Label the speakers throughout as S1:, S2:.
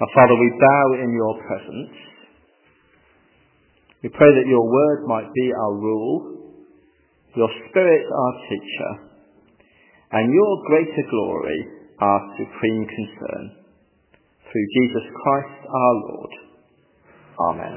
S1: Our Father, we bow in your presence. We pray that your word might be our rule, your Spirit our teacher, and your greater glory our supreme concern. Through Jesus Christ our Lord. Amen.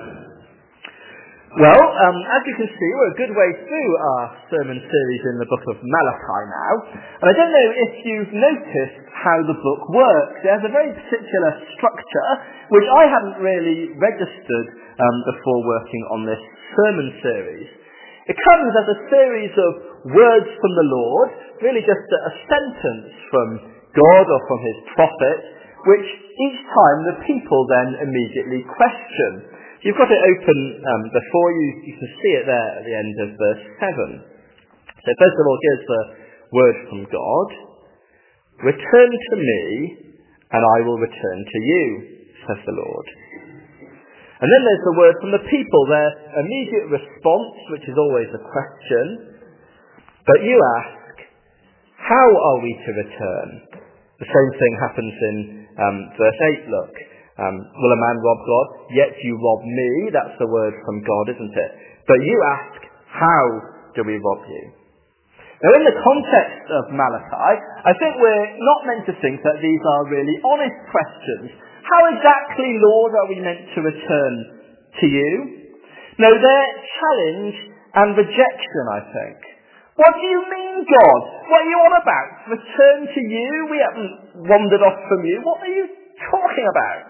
S1: Well, as you can see, we're a good way through our sermon series in the book of Malachi now. And I don't know if you've noticed how the book works. It has a very particular structure, which I hadn't really registered before working on this sermon series. It comes as a series of words from the Lord, really just a sentence from God or from his prophet, which each time the people then immediately question. You've got it open before you. You can see it there at the end of verse 7. So first of all, here's the word from God. Return to me, and I will return to you, says the Lord. And then there's the word from the people, their immediate response, which is always a question. But you ask, how are we to return? The same thing happens in verse 8, look. Will a man rob God? Yet you rob me. That's the word from God, isn't it? But you ask, how do we rob you? Now, in the context of Malachi, I think we're not meant to think that these are really honest questions. How exactly, Lord, are we meant to return to you? No, they're challenge and rejection, I think. What do you mean, God? What are you on about? Return to you? We haven't wandered off from you. What are you talking about?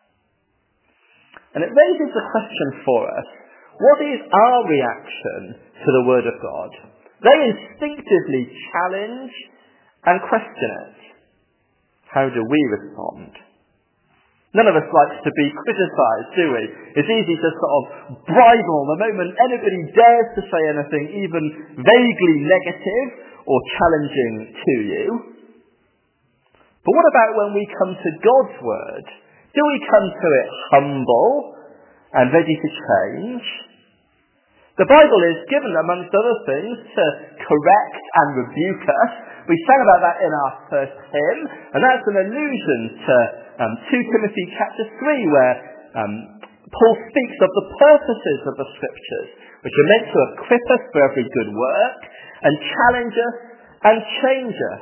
S1: And it raises the question for us, what is our reaction to the Word of God? They instinctively challenge and question it. How do we respond? None of us likes to be criticised, do we? It's easy to sort of bridle the moment anybody dares to say anything even vaguely negative or challenging to you. But what about when we come to God's Word? Do we come to it humble and ready to change? The Bible is given, amongst other things, to correct and rebuke us. We sang about that in our first hymn, and that's an allusion to 2 Timothy chapter 3, where Paul speaks of the purposes of the Scriptures, which are meant to equip us for every good work, and challenge us and change us.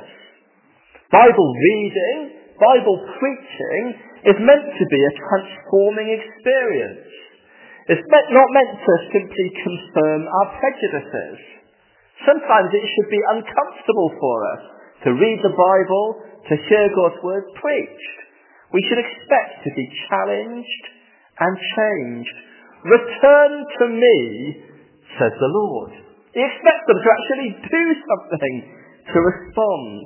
S1: Bible reading, Bible preaching is meant to be a transforming experience. It's not meant to simply confirm our prejudices. Sometimes it should be uncomfortable for us to read the Bible, to hear God's word preached. We should expect to be challenged and changed. Return to me, says the Lord. He expects them to actually do something to respond.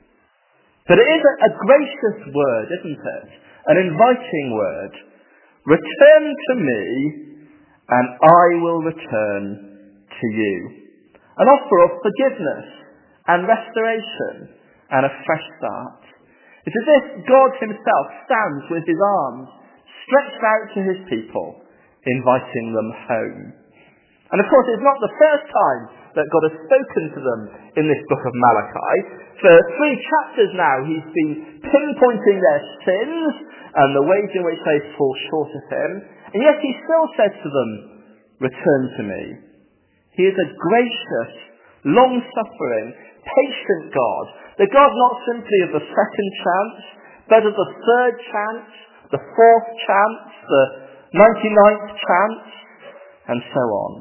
S1: But it is a gracious word, isn't it? An inviting word. Return to me, and I will return to you. An offer of forgiveness and restoration and a fresh start. It's as if God himself stands with his arms stretched out to his people, inviting them home. And of course, it's not the first time that God has spoken to them in this book of Malachi. For 3 chapters now, he's been pinpointing their sins and the ways in which they fall short of him. And yet he still says to them, return to me. He is a gracious, long-suffering, patient God. The God not simply of the second chance, but of the third chance, the 4th chance, the 99th chance, and so on.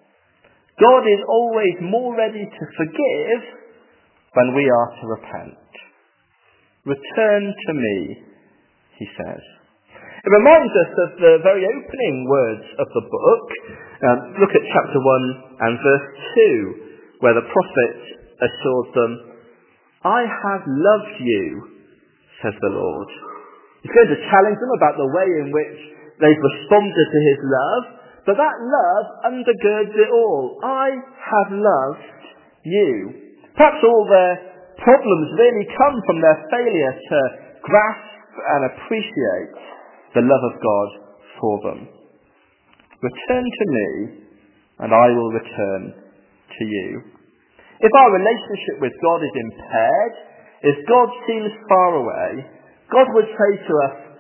S1: God is always more ready to forgive when we are to repent. Return to me, he says. It reminds us of the very opening words of the book. Look at chapter 1 and verse 2, where the prophet assured them, I have loved you, says the Lord. He's going to challenge them about the way in which they've responded to his love, but that love undergirds it all. I have loved you. Perhaps all their problems really come from their failure to grasp and appreciate the love of God for them. Return to me, and I will return to you. If our relationship with God is impaired, if God seems far away, God would say to us,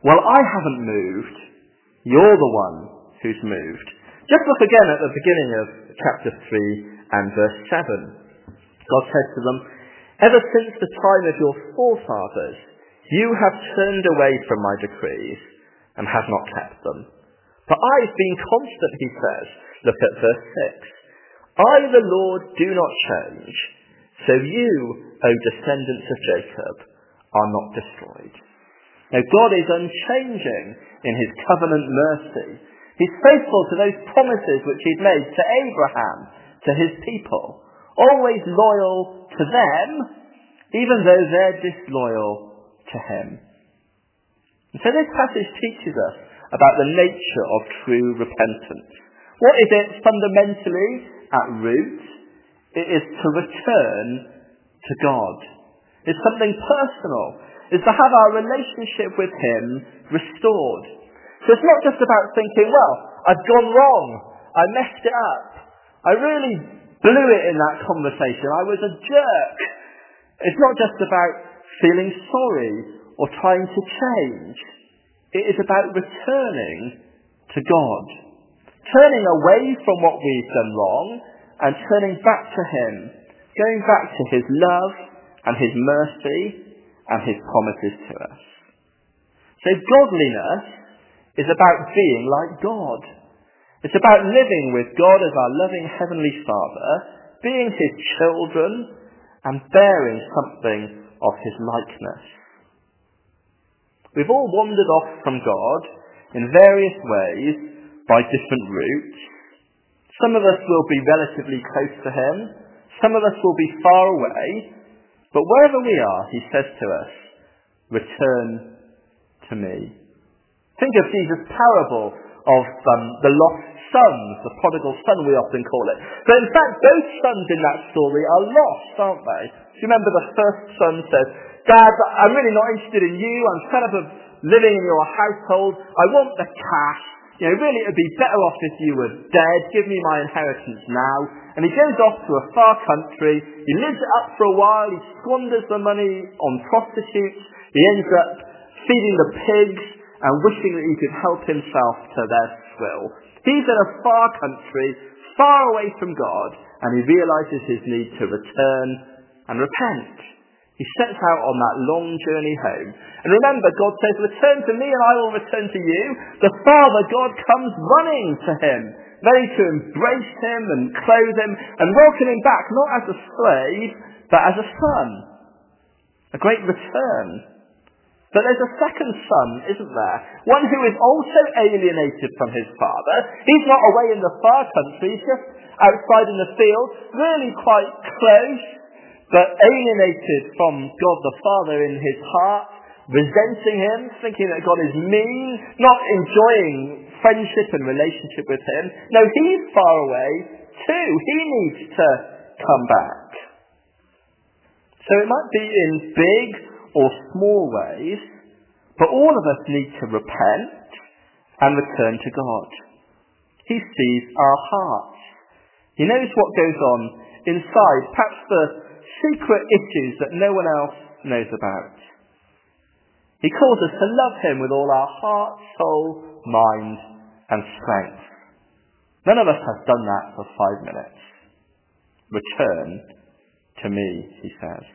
S1: Well, I haven't moved. You're the one who's moved. Just look again at the beginning of chapter 3 and verse 7. God says to them, ever since the time of your forefathers, you have turned away from my decrees and have not kept them. But I've been constant, he says. Look at verse 6. I, the Lord, do not change. So you, O descendants of Jacob, are not destroyed. Now God is unchanging in his covenant mercy. He's faithful to those promises which he'd made to Abraham, to his people. Always loyal to them, even though they're disloyal to him. And so this passage teaches us about the nature of true repentance. What is it fundamentally at root? It is to return to God. It's something personal. It's to have our relationship with him restored. So it's not just about thinking, well, I've gone wrong. I messed it up. I really blew it in that conversation. I was a jerk. It's not just about feeling sorry or trying to change. It is about returning to God. Turning away from what we've done wrong and turning back to him. Going back to his love and his mercy and his promises to us. So godliness is about being like God. It's about living with God as our loving Heavenly Father, being his children and bearing something of his likeness. We've all wandered off from God in various ways by different routes. Some of us will be relatively close to him. Some of us will be far away. But wherever we are, he says to us, return to me. Think of Jesus' parable of the lost sons, the prodigal son we often call it. But in fact, both sons in that story are lost, aren't they? Do you remember the first son says, Dad, I'm really not interested in you. I'm fed up of living in your household. I want the cash. Really it would be better off if you were dead. Give me my inheritance now. And he goes off to a far country. He lives it up for a while. He squanders the money on prostitutes. He ends up feeding the pigs and wishing that he could help himself to their swill. He's in a far country, far away from God, and he realizes his need to return and repent. He sets out on that long journey home. And remember, God says, return to me and I will return to you. The Father, God, comes running to him, ready to embrace him and clothe him and welcome him back, not as a slave, but as a son. A great return. But there's a second son, isn't there? One who is also alienated from his father. He's not away in the far country, he's just outside in the field, really quite close, but alienated from God the Father in his heart, resenting him, thinking that God is mean, not enjoying friendship and relationship with him. No, he's far away too. He needs to come back. So it might be in big or small ways, but all of us need to repent and return to God. He sees our hearts. He knows what goes on inside, perhaps the secret issues that no one else knows about. He calls us to love him with all our heart, soul, mind and strength. None of us has done that for 5 minutes. Return to me, he says.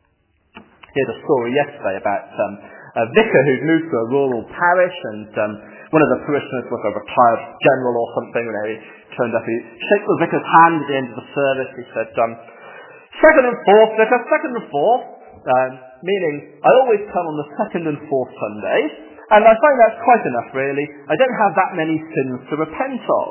S1: I heard a story yesterday about a vicar who'd moved to a rural parish, and one of the parishioners was a retired general or something. When he turned up, he shook the vicar's hand at the end of the service. He said, second and fourth, vicar, second and fourth, meaning I always come on the second and fourth Sundays, and I find that's quite enough really. I don't have that many sins to repent of.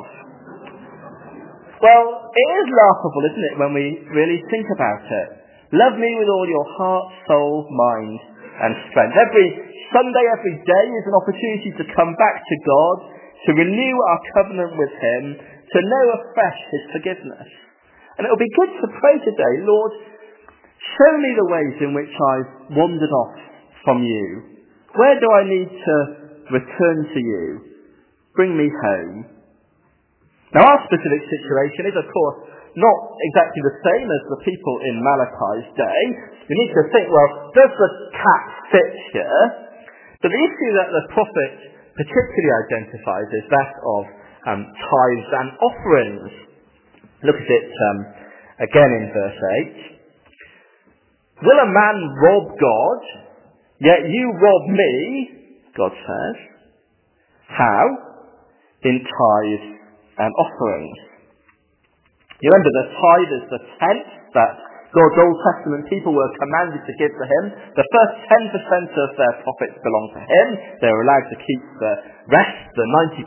S1: Well, it is laughable, isn't it, when we really think about it. Love me with all your heart, soul, mind and strength. Every Sunday, every day is an opportunity to come back to God, to renew our covenant with him, to know afresh his forgiveness. And it will be good to pray today, Lord, show me the ways in which I've wandered off from you. Where do I need to return to you? Bring me home. Now our specific situation is, of course, not exactly the same as the people in Malachi's day. We need to think, well, does the cat fit here? But the issue that the prophet particularly identifies is that of tithes and offerings. Look at it again in verse 8. Will a man rob God? Yet you rob me, God says. How? In tithes and offerings. You remember the tithe is the tenth that God's Old Testament people were commanded to give to him. The first 10% of their profits belong to him. They were allowed to keep the rest, the 90%.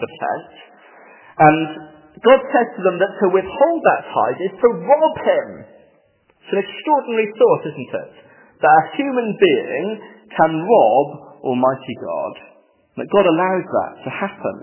S1: And God says to them that to withhold that tithe is to rob him. It's an extraordinary thought, isn't it? That a human being can rob Almighty God. That God allows that to happen.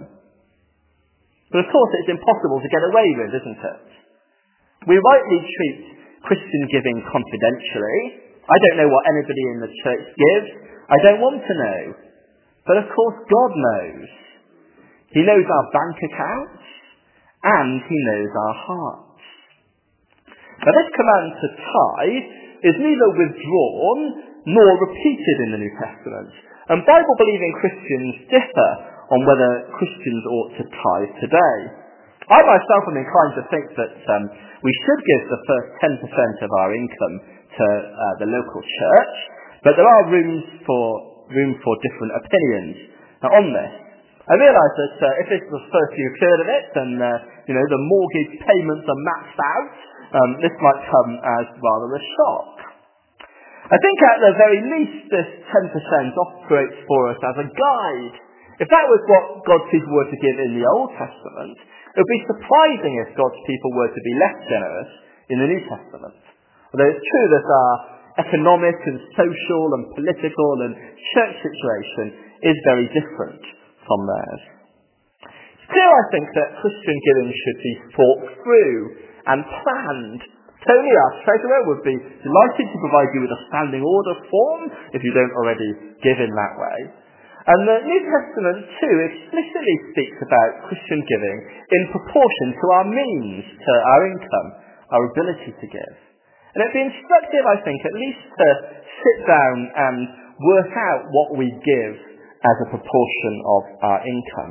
S1: But of course it's impossible to get away with, isn't it? We rightly treat Christian giving confidentially. I don't know what anybody in the church gives. I don't want to know. But of course God knows. He knows our bank accounts and he knows our hearts. Now this command to tithe is neither withdrawn nor repeated in the New Testament. And Bible-believing Christians differ on whether Christians ought to tithe today. I myself am inclined to think that we should give the first 10% of our income to the local church, but there are room for different opinions on this. I realise that if this is the first you've heard of it, and the mortgage payments are maxed out, this might come as rather a shock. I think at the very least this 10% operates for us as a guide. If that was what God's people were to give in the Old Testament, it would be surprising if God's people were to be less generous in the New Testament. Although it's true that our economic and social and political and church situation is very different from theirs. It's clear, I think, that Christian giving should be thought through and planned. Tony, our treasurer, would be delighted to provide you with a standing order form if you don't already give in that way. And the New Testament too explicitly speaks about Christian giving in proportion to our means, to our income, our ability to give. And it'd be instructive, I think, at least to sit down and work out what we give as a proportion of our income.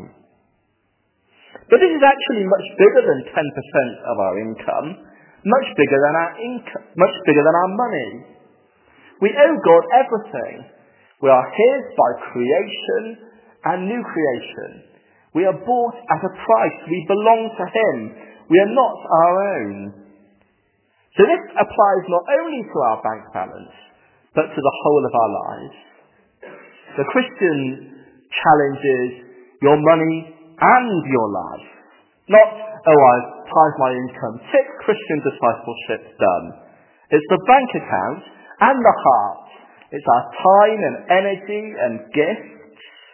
S1: But this is actually much bigger than 10% of our income, much bigger than our money. We owe God everything. We are his by creation and new creation. We are bought at a price. We belong to him. We are not our own. So this applies not only to our bank balance, but to the whole of our lives. The Christian challenge is your money and your life. Not, I've tithed my income, tick, Christian discipleship done. It's the bank account and the heart. It's our time and energy and gifts.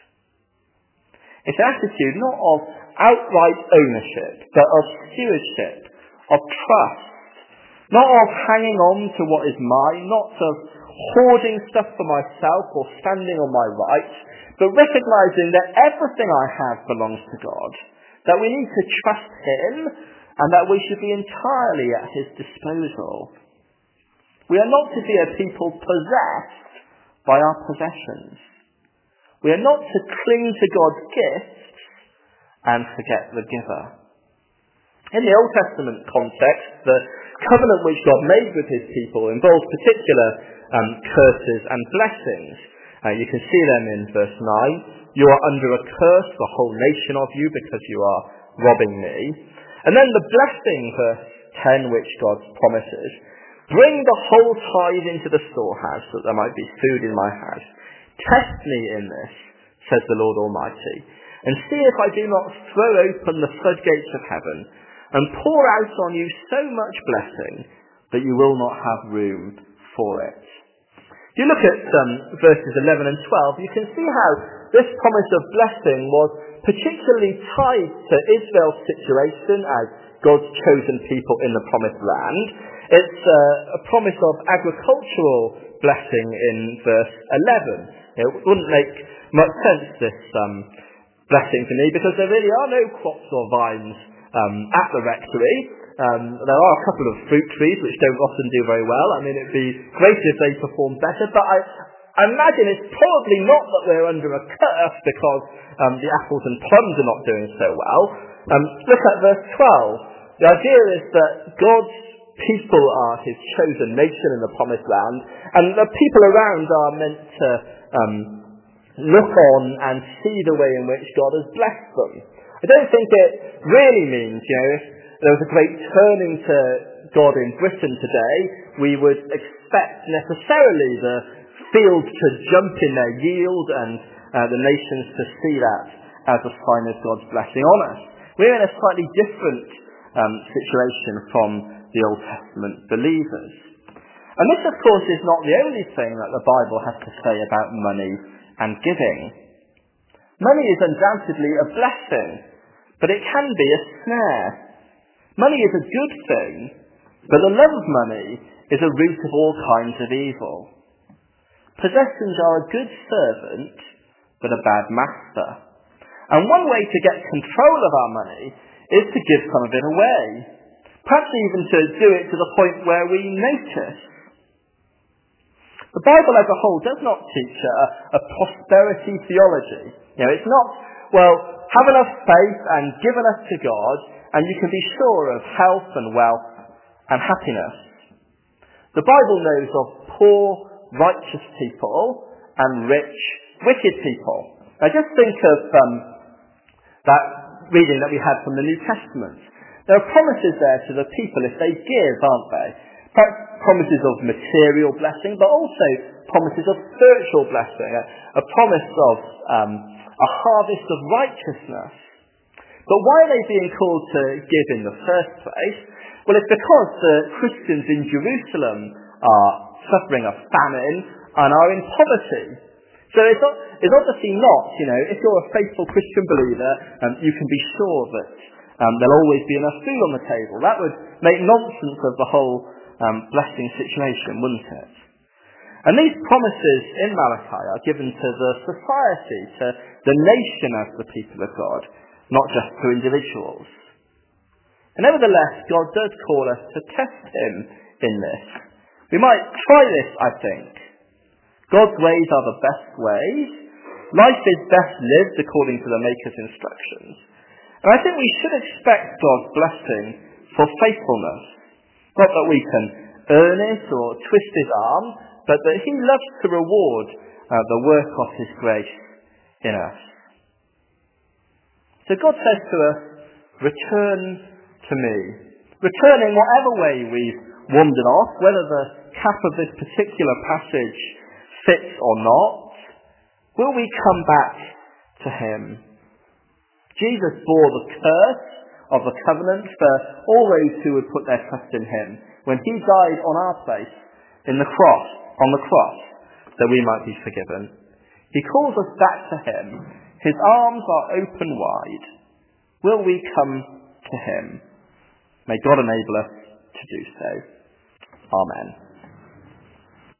S1: It's an attitude not of outright ownership, but of stewardship, of trust. Not of hanging on to what is mine, not of hoarding stuff for myself or standing on my rights, but recognizing that everything I have belongs to God, that we need to trust him, and that we should be entirely at his disposal. We are not to be a people possessed by our possessions. We are not to cling to God's gifts and forget the giver. In the Old Testament context, the covenant which God made with his people involves particular curses and blessings. You can see them in verse 9. You are under a curse, the whole nation of you, because you are robbing me. And then the blessing, verse 10, which God promises. Bring the whole tithe into the storehouse, that there might be food in my house. Test me in this, says the Lord Almighty, and see if I do not throw open the floodgates of heaven and pour out on you so much blessing that you will not have room for it. If you look at verses 11 and 12, you can see how this promise of blessing was particularly tied to Israel's situation as God's chosen people in the promised land. It's a promise of agricultural blessing in verse 11. It wouldn't make much sense, this blessing to me, because there really are no crops or vines at the rectory. There are a couple of fruit trees which don't often do very well. I mean, it'd be great if they performed better, but I imagine it's probably not that we're under a curse because the apples and plums are not doing so well. Look at verse 12. The idea is that God's people are his chosen nation in the promised land, and the people around are meant to look on and see the way in which God has blessed them. I don't think it really means, if there was a great turning to God in Britain today, we would expect necessarily the fields to jump in their yield and the nations to see that as a sign of God's blessing on us. We're in a slightly different situation from the Old Testament believers. And this, of course, is not the only thing that the Bible has to say about money and giving. Money is undoubtedly a blessing, but it can be a snare. Money is a good thing, but the love of money is a root of all kinds of evil. Possessions are a good servant, but a bad master. And one way to get control of our money is to give some of it away. Perhaps even to do it to the point where we notice. The Bible as a whole does not teach a prosperity theology. It's not, have enough faith and give enough to God, and you can be sure of health and wealth and happiness. The Bible knows of poor, righteous people and rich, wicked people. Now just think of that reading that we had from the New Testament. There are promises there to the people if they give, aren't they? Perhaps promises of material blessing, but also promises of spiritual blessing, a promise of a harvest of righteousness. But why are they being called to give in the first place? Well, it's because the Christians in Jerusalem are suffering a famine and are in poverty. So it's obviously not, if you're a faithful Christian believer, you can be sure that there'll always be enough food on the table. That would make nonsense of the whole blessing situation, wouldn't it? And these promises in Malachi are given to the society, to the nation as the people of God, not just to individuals. And nevertheless, God does call us to test him in this. We might try this, I think. God's ways are the best ways. Life is best lived according to the Maker's instructions. And I think we should expect God's blessing for faithfulness. Not that we can earn it or twist his arm, but that he loves to reward the work of his grace in us. So God says to us, return to me. Return in whatever way we've wandered off, whether the cap of this particular passage fits or not. Will we come back to him? Jesus bore the curse of the covenant for all those who would put their trust in him when he died on our place on the cross, that we might be forgiven. He calls us back to him. His arms are open wide. Will we come to him? May God enable us to do so. Amen.